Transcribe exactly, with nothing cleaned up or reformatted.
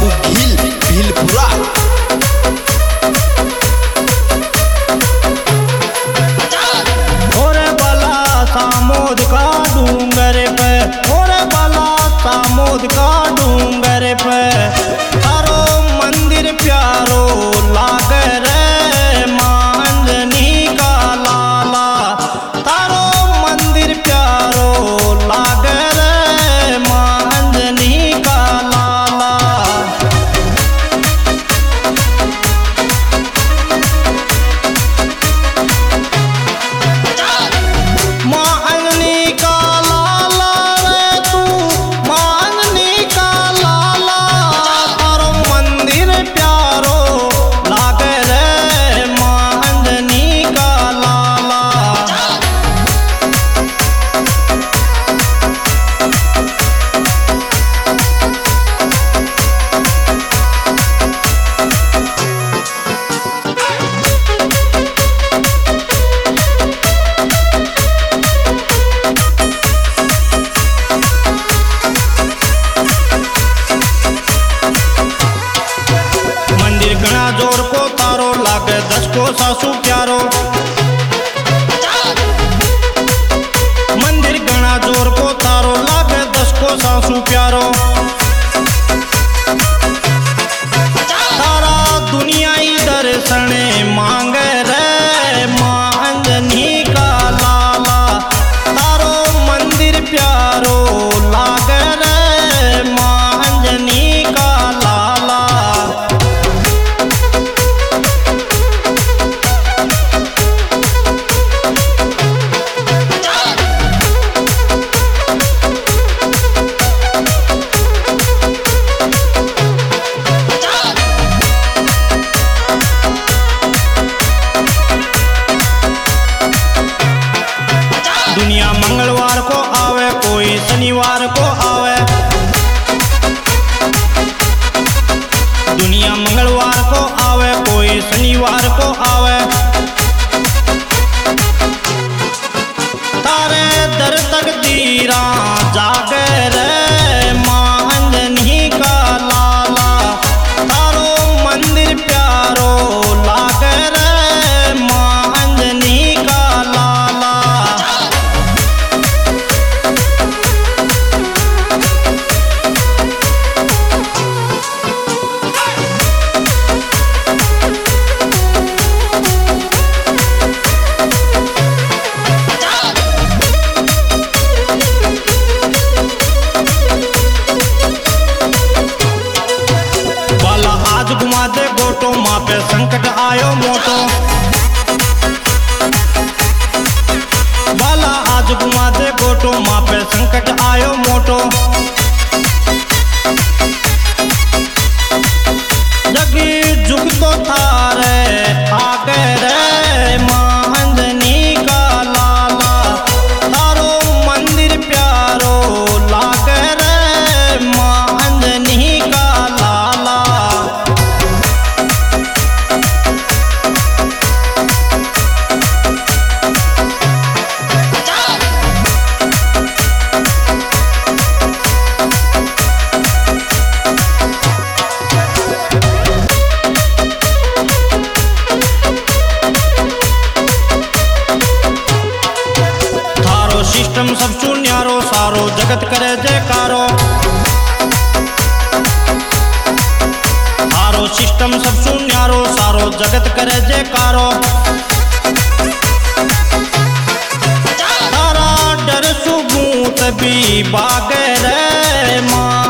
बाबू घिल भीलपुरा। और बला सामोद का डूंगर पे, और बला सामोद का डूंगर पे तारो मंदिर प्यारो लागे रे मां अंजनी का लाला। तारो मंदिर प्यारो लागे रे मां अंजनी का लाला। मां अंजनी का लाला रे तू, मां अंजनी का लाला। तारो मंदिर प्यारो लागे रे मां अंजनी का लाला। मंदिर घना जोर को तारो लागे दस को सासू प्यारो। मंदिर घना जोर को तारो लागे दस को सासू प्यारो। तारा दुनिया ही दर्शन मांगे रे मां अंजनी का लाला। तारो मंदिर प्यारो लागे रे मां अंजनी का लाला। दुनिया मंगलवार को आवे कोई शनिवार को आवे। दुनिया मंगलवार को आवे कोई शनिवार को आवे। तारे दर तक दीरा जागे रे मां अंजनी का लाला। तारो मंदिर प्यारो लागे रे मां अंजनी का लाला। बाला आज घुमा दे गोटो माँ पे संकट आयो मोटो। बाला आज घुमा दे गोटो माँ पे संकट आयो मोटो। जगी जुग तो थारे आगे रे मां अंजनी का लाला। तारो मंदिर प्यारो लागे रे मां अंजनी का लाला। थारो सिस्टम सब सुन्यारो सारो जगत करे जयकारो। थारो सिस्टम सब सुन्यारो सारो जगत करे जयकारो। तारा डर सुबूत भी बागे रे मां